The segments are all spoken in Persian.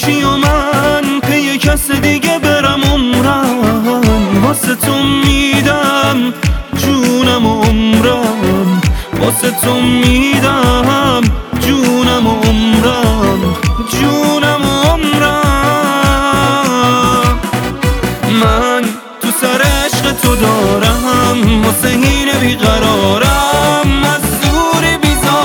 باشی و من پی کس دیگه برم عمرم واسه تو میدم جونم و عمرم واسه تو میدم جونم و عمرم جونم و عمرم من تو سر عشق تو دارم واسه اینه بیقرارم از دوری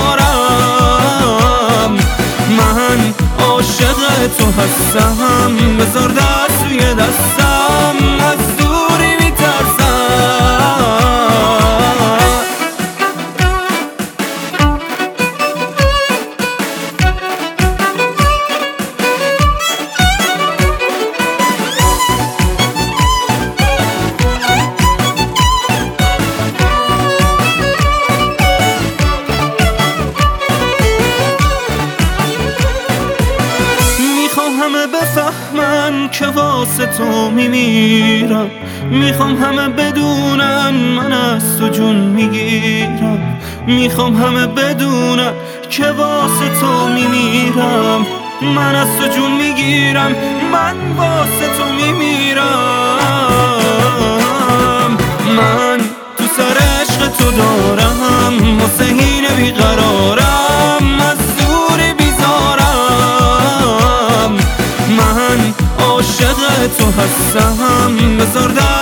بیزارم من عاشق تو هستم بذار دست روی دستم از دوری میترسم همه بفهمن که واسه تو میمیرم میخوام همه بدونن من از تو جون میگیرم میخوام همه بدونن که واسه تو میمیرم من از تو جون میگیرم من واسه تو میمیرم من تو سر عشق تو دارم واسه اینه بیقرارم از دوری بیزارم من عاشق تو هستم بذار